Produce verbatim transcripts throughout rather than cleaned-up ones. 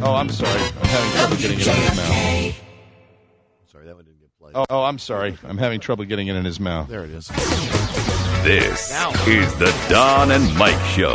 Oh, I'm sorry. I'm having trouble getting it in his mouth. Sorry, that one didn't get played. Oh, oh, I'm sorry. I'm having trouble getting it in his mouth. There it is. This is the Don and Mike Show.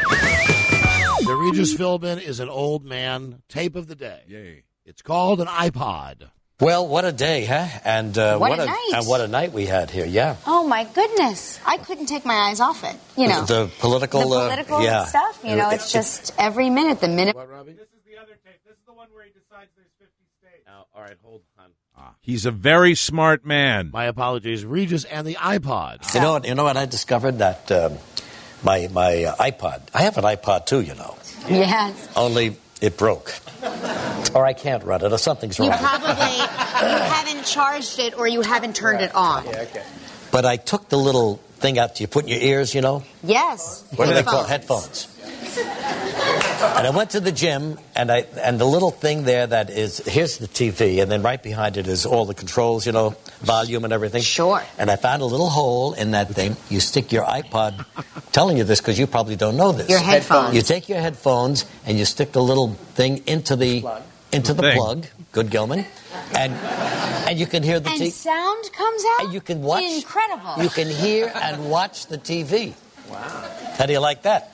The Regis Philbin is an old man tape of the day. Yay. It's called an iPod. Well, what a day, huh? And uh, What what, a a night. and what a night we had here. Yeah. Oh, my goodness. I couldn't take my eyes off it. You know, The, the political, the political uh, yeah. stuff. You know, it's just every minute, the minute. What, Robbie? This is the other tape. This is the one where he decides there's fifty states. Oh, all right, hold on. He's a very smart man. My apologies. Regis and the iPod. You know what? You know what? I discovered that um, my my uh, iPod. I have an iPod too. You know, Yes. only it broke, or I can't run it, or something's You wrong. probably you haven't charged it or you haven't turned it on. But I took the little thing out you put in your ears. You know, Yes. what do they call headphones? And I went to the gym, and I and the little thing there that is, here's the T V, and then right behind it is all the controls, you know, volume and everything. Sure. And I found a little hole in that thing. You stick your iPod, I'm telling you this because you probably don't know this. Your headphones. You take your headphones, and you stick the little thing into the into the Thing. plug. Good Gilman. And and you can hear the And T V. sound comes out? You can watch. Incredible. You can hear and watch the T V. Wow. How do you like that?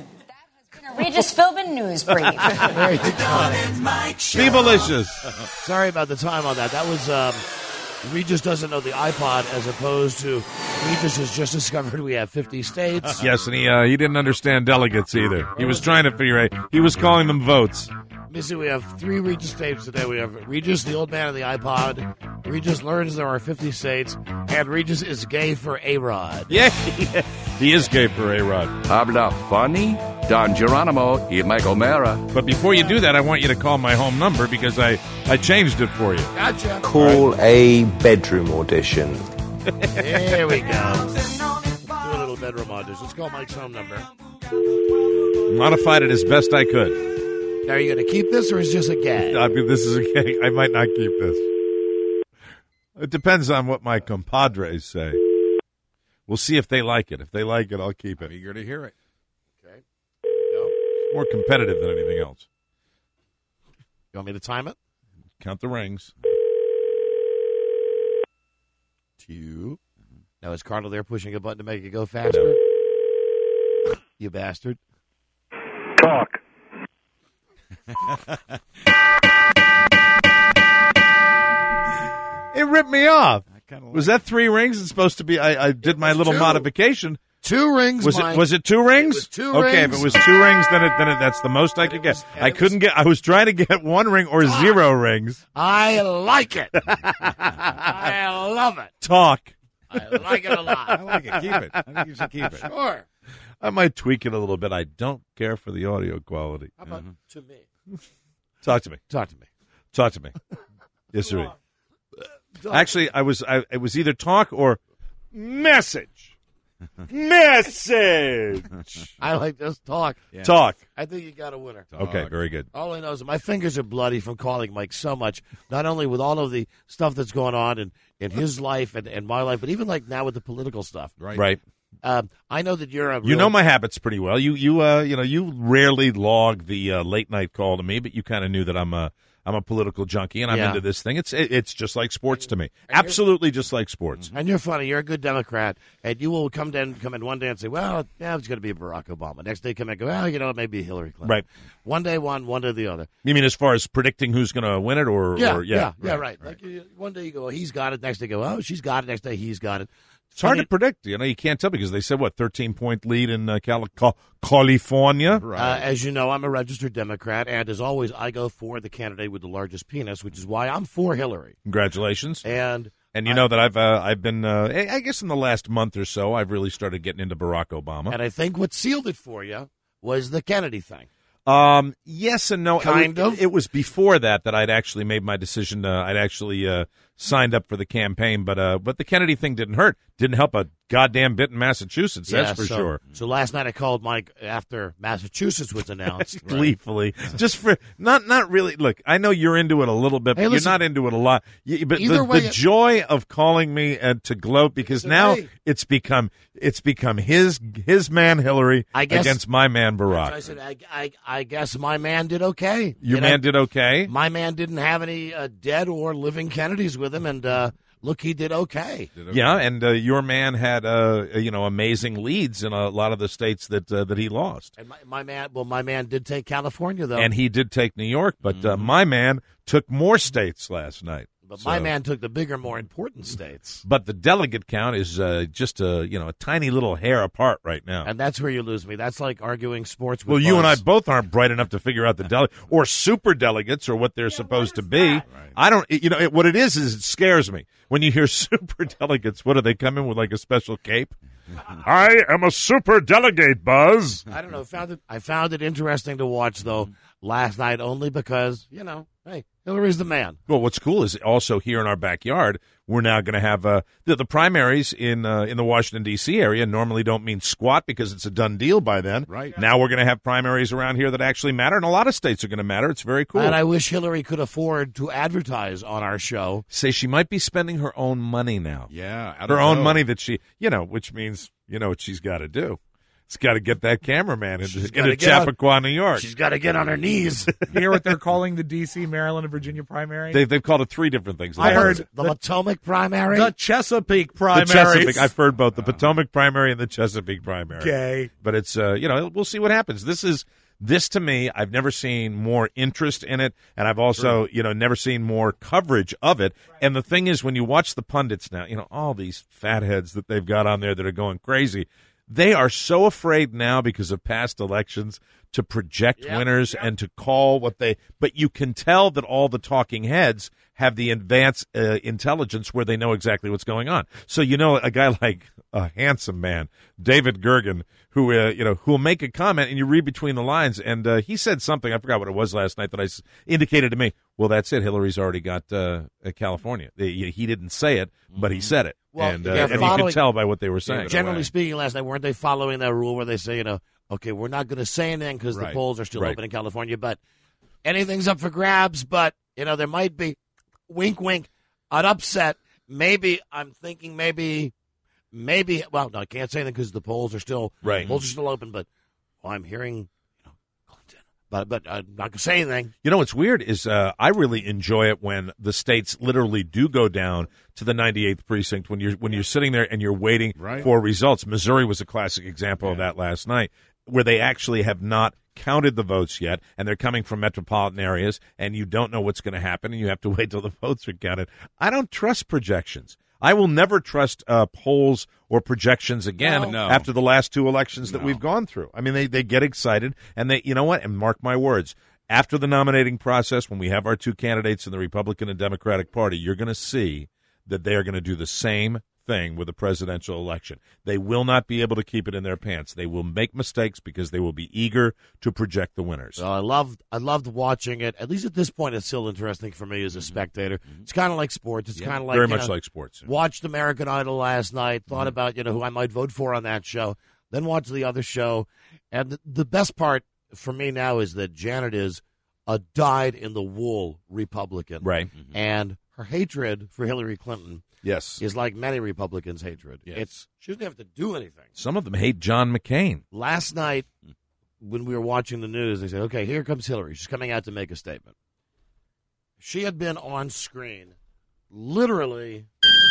Regis Philbin News Brief. There you go. Feeblicious. Sorry about the time on that. That was, um, Regis doesn't know the iPod as opposed to Regis has just discovered we have fifty states. Yes, and he uh, he didn't understand delegates either. He was trying to figure out. He was calling them votes. Let me see, we have three Regis tapes today. We have Regis, the old man of the iPod. Regis learns there are fifty states. And Regis is gay for A-Rod. Yeah, he is gay for A-Rod. Habla funny, Don Geronimo y Mike O'Mara. But before you do that, I want you to call my home number because I, I changed it for you. Gotcha. Call a bedroom audition. There we go. Do a little bedroom audition. Let's call Mike's home number. Modified it as best I could. Now, are you going to keep this or is it just a gag? I mean, this is a gag. I might not keep this. It depends on what my compadres say. We'll see if they like it. If they like it, I'll keep it. Eager to hear it. Okay. There you go. It's more competitive than anything else. You want me to time it? Count the rings. Two. Now, is Cardinal there pushing a button to make it go faster? You bastard. Talk. It ripped me off. Was that three rings? It's supposed to be. I, I did my little two. modification. Two rings, Was Mike. it? Was it two rings? It was two okay, rings. if it was two rings, then it, then it, that's the most I could get. was- and I it was- couldn't get. I was trying to get one ring or zero rings. I like it. I love it. Talk. I like it a lot. I like it. Keep it. I think you should keep it. Sure. I might tweak it a little bit. I don't care for the audio quality. How about to me? Talk to me. Talk to me. Talk to me. Yes, sir. Actually, I was. I, it was either talk or message. Message. I like this talk. Yeah. Talk. I think you got a winner. Okay, very good. All I know is that my fingers are bloody from calling Mike so much, not only with all of the stuff that's going on in, in his life and, and my life, but even like now with the political stuff. Right. Right. Um, I know that you're a You real- know my habits pretty well. You you uh you know you rarely log the uh, late night call to me, but you kind of knew that I'm a I'm a political junkie and I'm Yeah. into this thing. It's it, it's just like sports to me. Absolutely just like sports. And you're funny. You're a good Democrat, and you will come in, come in one day and say, "Well, yeah, it's going to be Barack Obama." Next day, come in and go, "Well, you know, it may be Hillary Clinton." Right. One day, one, one day, the other. You mean as far as predicting who's going to win it, or Yeah, or, yeah, yeah, right. Like you, one day you go, well, "He's got it." Next day, you go, "Oh, she's got it." Next day, he's got it. It's hard Funny- to predict. You know, you can't tell because they said what thirteen point lead in uh, Cali- Cal- California. Uh, as you know, I'm a registered Democrat, and as always, I go for the candidate with the largest penis, which is why I'm for Hillary. Congratulations. And And you know that I've uh, I've been uh, I I guess in the last month or so I've really started getting into Barack Obama. and I think what sealed it for you was the Kennedy thing. Um, yes and no. Kind it, of. It was before that that I'd actually made my decision. Uh, I'd actually uh, signed up for the campaign, but uh, but the Kennedy thing didn't hurt. Didn't help a goddamn bit in Massachusetts. Yeah, that's for so, sure. So last night I called Mike after Massachusetts was announced. Gleefully, just for not not really. Look, I know you're into it a little bit, but Hey, you're listen, not into it a lot. You, but either the, way, the it- joy of calling me uh, to gloat because Listen, now hey. it's become it's become his his man Hillary I guess- against my man So I Barack. said, I, I, I I guess my man did okay. Your You man know, did okay? My man didn't have any uh, dead or living Kennedys with him, and uh, look, he did okay. Yeah, and uh, your man had uh, you know amazing leads in a lot of the states that uh, that he lost. And my, my man, well, my man did take California though, And he did take New York, but uh, my man took more states last night. but So- my man took the bigger, more important states, But the delegate count is uh, just a you know a tiny little hair apart right now. and that's where you lose me. That's like arguing sports. With Well, you and I Buzz. both aren't bright enough to figure out the dele- or super delegates or what they're supposed to be. I don't. You know it, what it is is it scares me when you hear super delegates. What do they come in with, like a special cape? I am a super delegate, Buzz. I don't know. Found it. I found it interesting to watch though last night, only because you know, hey, Hillary's the man. Well, what's cool is also here in our backyard, we're now going to have uh, the, the primaries in uh, in the Washington, D C area normally don't mean squat because it's a done deal by then. Right. Now we're going to have primaries around here that actually matter, and a lot of states are going to matter. It's very cool. And I wish Hillary could afford to advertise on our show. Say she might be spending her own money now. Yeah. I Her don't own know. money that she, you know, which means, you know what she's got to do. She's got to get that cameraman into, into gotta get on- Chappaqua, New York. She's got to get on her knees. You hear what they're calling the D C, Maryland, and Virginia primary? They've, they've called it three different things. I heard the Potomac primary. the Chesapeake the primaries. Chesapeake. I've heard both the Potomac primary and the Chesapeake primary. Okay. But it's, uh, you know, we'll see what happens. This is, this to me, I've never seen more interest in it, and I've also, you know, never seen more coverage of it. And the thing is, when you watch the pundits now, you know, all these fatheads that they've got on there that are going crazy, they are so afraid now because of past elections to project Yep, winners and to call what they, but you can tell that all the talking heads have the advanced uh, intelligence where they know exactly what's going on. So, you know, a guy like a handsome man, David Gergen, who, uh, you know, who will make a comment and you read between the lines. And uh, he said something, I forgot what it was last night, that I s- indicated to me, well, that's it. Hillary's already got uh, uh, California. He, he didn't say it, but he said it. Well, and uh, yeah, and you following- could tell by what they were saying. Generally speaking, last night, weren't they following that rule where they say, you know, okay, we're not going to say anything because the Right. polls are still Right. open in California, but anything's up for grabs. But, you know, there might be, wink, wink, an upset. Maybe, I'm thinking maybe, maybe, well, no, I can't say anything because the polls are still, Right. polls are still open, but oh, I'm hearing, you know, Clinton. But, but I'm not going to say anything. You know what's weird is uh, I really enjoy it when the states literally do go down to the ninety-eighth precinct when you're when you're sitting there and you're waiting Right. for results. Missouri was a classic example of that last night, where they actually have not counted the votes yet, and they're coming from metropolitan areas, and you don't know what's going to happen, and you have to wait till the votes are counted. I don't trust projections. I will never trust uh, polls or projections again No. No. after the last two elections that No. we've gone through. I mean, they, they get excited, and they, you know what? And mark my words, after the nominating process, when we have our two candidates in the Republican and Democratic Party, you're going to see that they are going to do the same thing with the presidential election. They will not be able to keep it in their pants. They will make mistakes because they will be eager to project the winners. So I loved, I loved watching it. At least at this point, it's still interesting for me as a spectator. It's kind of like sports. It's kind of like Very you much know, like sports. Watched American Idol last night. Thought about you know who I might vote for on that show. Then watched the other show, and the, the best part for me now is that Janet is a dyed-in-the-wool Republican, Right. and her hatred for Hillary Clinton Yes. is like many Republicans' hatred. Yes. It's she doesn't have to do anything. Some of them hate John McCain. Last night, when we were watching the news, they said, okay, here comes Hillary. She's coming out to make a statement. She had been on screen literally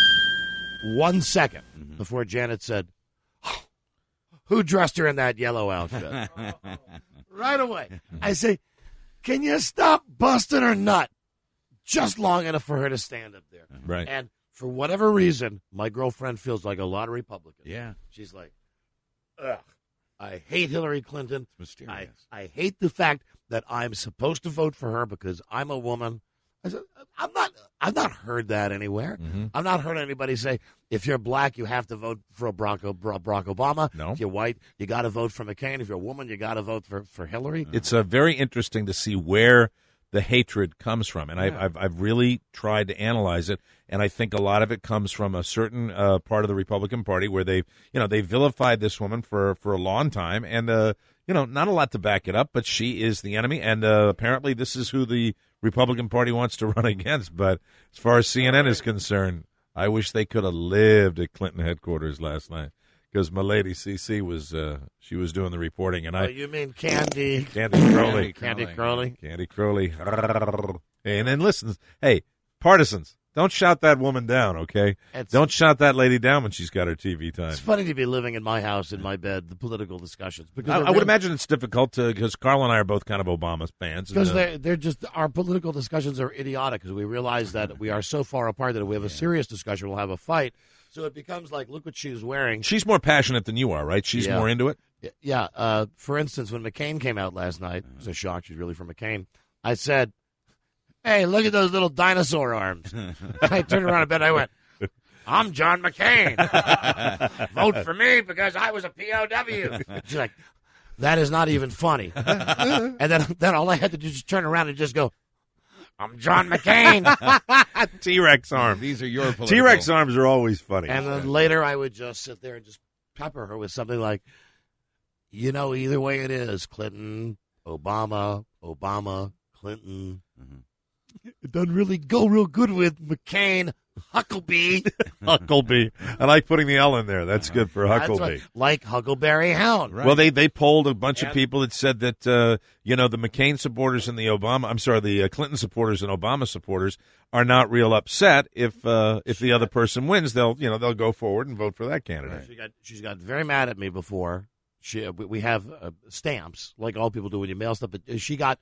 one second before Janet said, "Oh, who dressed her in that yellow outfit?" Right away. I say, can you stop busting her nut just long enough for her to stand up there? Right. And for whatever reason, my girlfriend feels like a lot of Republicans. Yeah. She's like, ugh, I hate Hillary Clinton. It's I, mysterious. I hate the fact that I'm supposed to vote for her because I'm a woman. I said, I'm not, I've not heard that anywhere. Mm-hmm. I've not heard anybody say, if you're black, you have to vote for Barack, Barack Obama. No. If you're white, you got to vote for McCain. If you're a woman, you got to vote for, for Hillary. It's uh, very interesting to see where the hatred comes from, and I've, I've I've really tried to analyze it, and I think a lot of it comes from a certain uh, part of the Republican Party where they, you know, they vilified this woman for for a long time, and uh, you know, not a lot to back it up, but she is the enemy, and uh, apparently this is who the Republican Party wants to run against. But as far as C N N is concerned, I wish they could have lived at Clinton headquarters last night. because my lady C C was uh, she was doing the reporting, and Oh, I you mean Candy? Candy Crowley, Candy Crowley. Candy Crowley, and then listen, hey, partisans, don't shout that woman down, okay? It's- Don't shout that lady down when she's got her T V time. It's funny to be living in my house, in my bed, the political discussions. Because I, they're I would really- imagine it's difficult to because Carl and I are both kind of Obama fans. Because and, uh, they're, they're just, our political discussions are idiotic because we realize that we are so far apart that if we have a serious discussion, we'll have a fight. So it becomes like, look what she's wearing. she's more passionate than you are, right? She's Yeah. more into it. Yeah. Uh, for instance, when McCain came out last night, it was a shock. She's really from McCain. I said, hey, look at those little dinosaur arms. I turned around in bed. I went, I'm John McCain. Vote for me because I was a P O W. She's like, that is not even funny. And then, then all I had to do is turn around and just go, I'm John McCain. T-Rex arms. These are your political. T-Rex arms are always funny. And then later I would just sit there and just pepper her with something like, you know, either way it is, Clinton, Obama, Obama, Clinton. It doesn't really go real good with McCain, Huckabee. Huckabee. I like putting the L in there. That's good for That's Huckabee. what- like Huckleberry Hound. Right. Well, they, they polled a bunch of And- people that said that, uh, you know, the McCain supporters and the Obama, I'm sorry, the uh, Clinton supporters and Obama supporters are not real upset if uh, if the other person wins. They'll, you know, they'll go forward and vote for that candidate. She got she's got very mad at me before. She we we have uh, stamps like all people do when you mail stuff, but she got.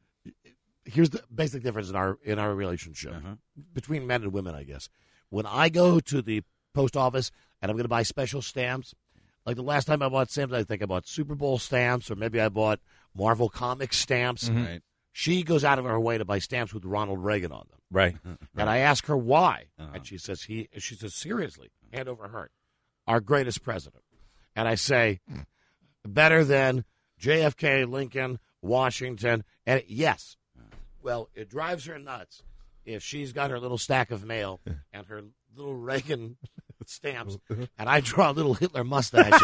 Here's the basic difference in our in our relationship between men and women, I guess. When I go to the post office and I'm going to buy special stamps, like the last time I bought stamps, I think I bought Super Bowl stamps, or maybe I bought Marvel Comics stamps. Right. She goes out of her way to buy stamps with Ronald Reagan on them. Right. And I ask her why, Uh-huh. and she says he. She says seriously, hand over heart, our greatest president. And I say, better than J F K, Lincoln, Washington, and yes. Well, it drives her nuts if she's got her little stack of mail and her little Reagan stamps, and I draw little Hitler mustaches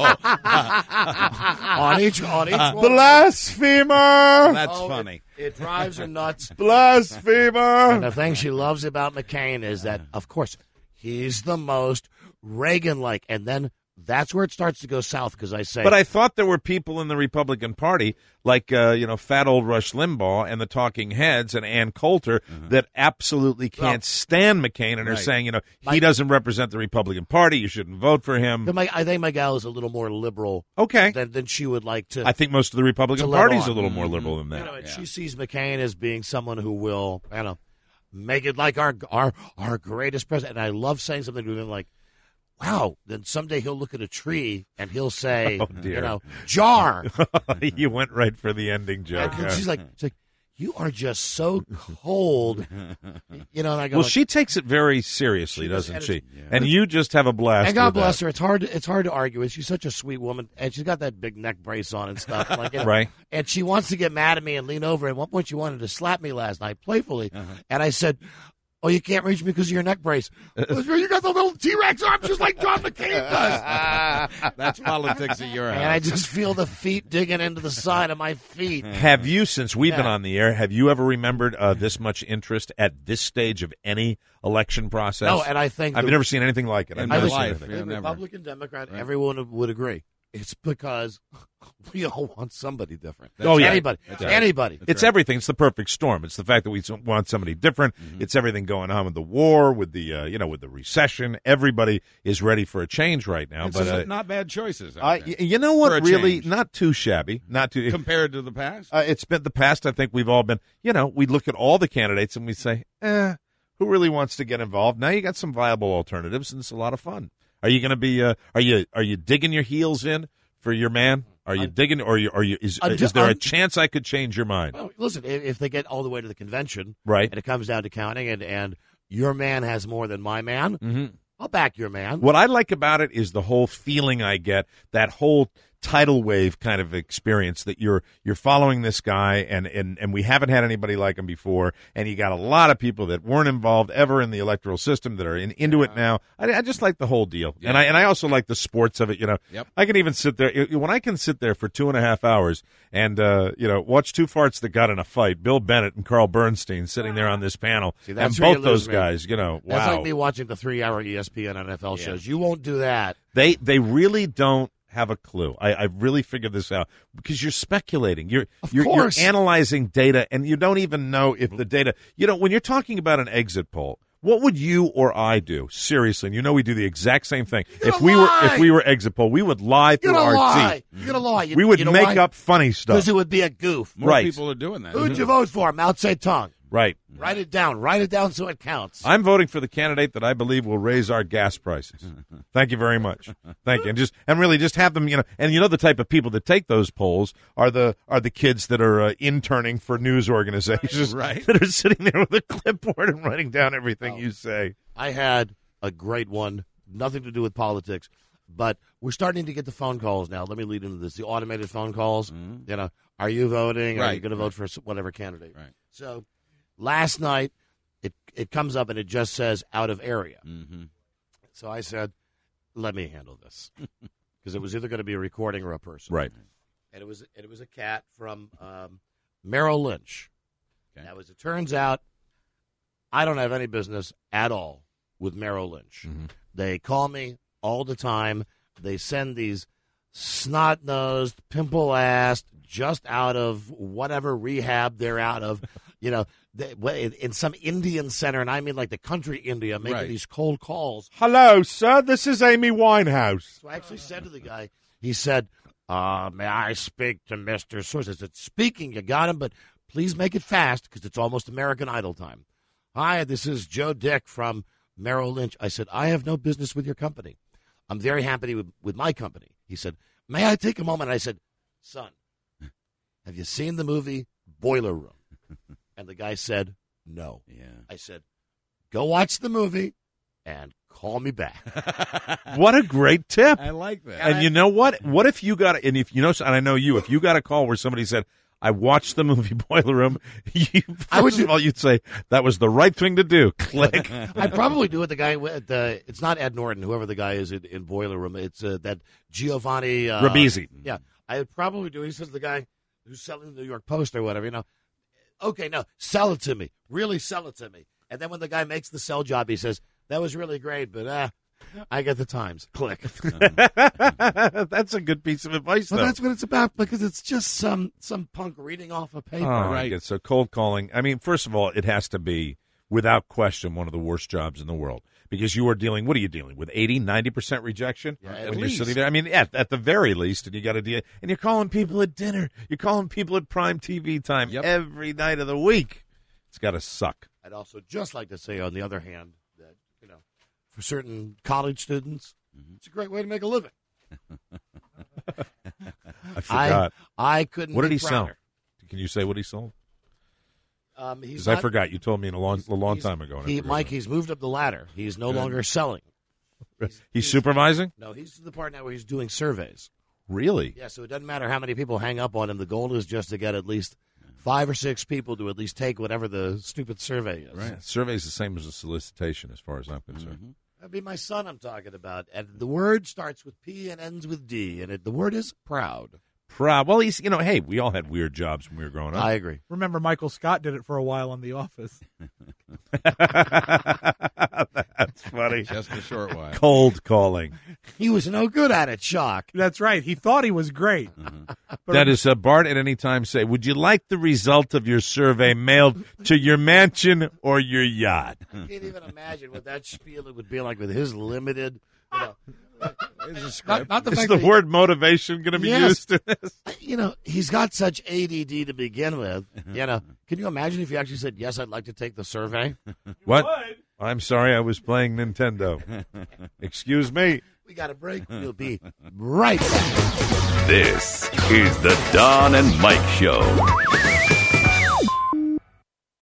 on each on each one. Blasphemer! That's Oh, funny. It, it drives her nuts. And Blasphemer! the thing she loves about McCain is that, of course, he's the most Reagan-like. And then that's where it starts to go south because I say. But I thought there were people in the Republican Party, like, uh, you know, fat old Rush Limbaugh and the Talking Heads and Ann Coulter, that absolutely can't Well, stand McCain and are right. saying, you know, he Mike- doesn't represent the Republican Party. You shouldn't vote for him. But my, I think my gal is a little more liberal Okay. than, than she would like to. I think most of the Republican to let Party's on. a little more liberal than You that. know, and she sees McCain as being someone who will, you know, make it like our our our greatest president. And I love saying something to him like, "Wow!" Then someday he'll look at a tree and he'll say, Oh, dear. "You know, jar." You went right for the ending joke. And huh? she's like, she's like, "You are just so cold," you know. And I go, Well, like, she takes it very seriously, She does, doesn't and she? it's- And you just have a blast. and God with bless that. her. It's hard. It's hard to argue with. She's such a sweet woman, and she's got that big neck brace on and stuff. Like, you know, Right. And she wants to get mad at me and lean over. At one point, she wanted to slap me last night, playfully, and I said, "Oh, you can't reach me because of your neck brace. You got the little T-Rex arms just like John McCain does." That's politics at your house. And I just feel the feet digging into the side of my feet. Have you, since we've been Yeah. on the air, have you ever remembered uh, this much interest at this stage of any election process? No, and I think I've the- never seen anything like it. I've In never my seen life, anything. yeah. the never. Republican, Democrat, everyone would agree. It's because we all want somebody different. Oh, yeah. Anybody. That's right. Anybody. It's everything. It's the perfect storm. It's the fact that we want somebody different. Mm-hmm. It's everything going on with the war, with the uh, you know, with the recession. Everybody is ready for a change right now. It's but just uh, not bad choices. out I, there. y- you know For what? a Really, change. not too shabby. Not too. Compared to the past? Uh, it's been the past. I think we've all been. You know, we look at all the candidates and we say, eh, who really wants to get involved? Now you got some viable alternatives, and it's a lot of fun. Are you going to be? Uh, are you? Are you digging your heels in for your man? Are you digging, or are you? Are you? Is, I'm is ju- there a I'm- chance I could change your mind? Well, listen, if, if they get all the way to the convention, Right. and it comes down to counting, and, and your man has more than my man, Mm-hmm. I'll back your man. What I like about it is the whole feeling I get, that whole tidal wave kind of experience that you're you're following this guy, and, and, and we haven't had anybody like him before, and you got a lot of people that weren't involved ever in the electoral system that are in, into it now. I, I just like the whole deal, Yeah. and I and I also like the sports of it. You know, Yep. I can even sit there when I can sit there for two and a half hours and uh, you know watch two farts that got in a fight, Bill Bennett and Carl Bernstein sitting there on this panel, See, that's and where you both those lose me. guys, you know, That's wow, like me watching the three-hour E S P N N F L shows. You won't do that. they they really don't have a clue. I, I really figured this out because you're speculating. You're Of you're, you're course. analyzing data, and you don't even know if the data. You know, when you're talking about an exit poll, what would you or I do? Seriously, and you know we do the exact same thing. You're if gonna we lie. were if we were exit poll, we would lie You're through gonna our lie. teeth. You're gonna lie. You, We would you know make why? up funny stuff. Because it would be a goof. More Right. people are doing that. Who'd you vote for? Mao Zedong. Right. Write it down. Write it down so it counts. I'm voting for the candidate that I believe will raise our gas prices. Thank you very much. Thank you. And just and really just have them, you know, and you know the type of people that take those polls are the are the kids that are uh, interning for news organizations Right. that are sitting there with a clipboard and writing down everything Oh. you say. I had a great one, nothing to do with politics, but we're starting to get the phone calls now. Let me lead into this. The automated phone calls, you know, are you voting? Are you Right, going to right. vote for s- whatever candidate? Right. So last night, it, it comes up and it just says out of area. Mm-hmm. So I said, let me handle this. Because it was either going to be a recording or a person. Right. And it was, and it was a cat from um, Merrill Lynch. Okay. Now, as it turns out, I don't have any business at all with Merrill Lynch. Mm-hmm. They call me all the time. They send these snot-nosed, pimple-assed, just out of whatever rehab they're out of, you know, they, in in some Indian center, and I mean like the country India, making Right. these cold calls. Hello, sir. This is Amy Winehouse. So I actually said to the guy, he said, uh, may I speak to Mister Source? I said, speaking, you got him, but please make it fast because it's almost American Idol time. Hi, this is Joe Dick from Merrill Lynch. I said, I have no business with your company. I'm very happy with, with my company. He said, may I take a moment? I said, son, have you seen the movie Boiler Room? And the guy said, no. Yeah. I said, go watch the movie and call me back. What a great tip. I like that. And you know what? What if you got, and if you know, and I know you, if you got a call where somebody said, I watched the movie Boiler Room, you, I would first of do- all, you'd say, that was the right thing to do. Click. I'd probably do it. The guy with the it's not Ed Norton, whoever the guy is in, in Boiler Room. It's uh, that Giovanni uh, Ribisi. Yeah, I would probably do. He says the guy who's selling the New York Post or whatever. You know, okay, no, sell it to me. Really sell it to me. And then when the guy makes the sell job, he says that was really great, but ah, I get the Times. Click. That's a good piece of advice, Well, though. that's what it's about because it's just some some punk reading off a paper. Oh, I Right. get so cold calling. I mean, first of all, it has to be, without question, one of the worst jobs in the world because you are dealing. What are you dealing with? eighty, ninety percent rejection Yeah, at when you're least. sitting there. I mean, at, at the very least, and you got to deal. And you're calling people at dinner. You're calling people at prime T V time Yep. every night of the week. It's got to suck. I'd also just like to say, on the other hand, that you know, for certain college students, it's a great way to make a living. I forgot. I, I couldn't. what did be he sell? prouder. Can you say what he sold? Um, he's Because I not- forgot. You told me in a long, a long he's- time ago. and I He, forgot Mike, about he's moved up the ladder. He's no longer selling. it. He's supervising. No, he's to the part now where he's doing surveys. Really? Yeah, so it doesn't matter how many people hang up on him. The goal is just to get at least five or six people to at least take whatever the stupid survey is. Right. Survey's the same as a solicitation, as far as I'm concerned. Mm-hmm. That'd be my son I'm talking about. And the word starts with P and ends with D, and it, the word is proud. Proud. Well, he's, you know, hey, we all had weird jobs when we were growing up. I agree. Remember, Michael Scott did it for a while on The Office. That's funny. Just a short while. Cold calling. He was no good at it, Shock. That's right. He thought he was great. But That is, uh, Bart at any time say, would you like the result of your survey mailed to your mansion or your yacht? I can't even imagine what that spiel would be like with his limited, you know. Not, not the Is fact the that he- word motivation going to be Yes. used in this? you know, he's got such A D D to begin with. You know, can you imagine if you actually said, yes, I'd like to take the survey? What? I'm sorry, I was playing Nintendo. Excuse me. We got a break. We'll be right back. This is the Don and Mike Show.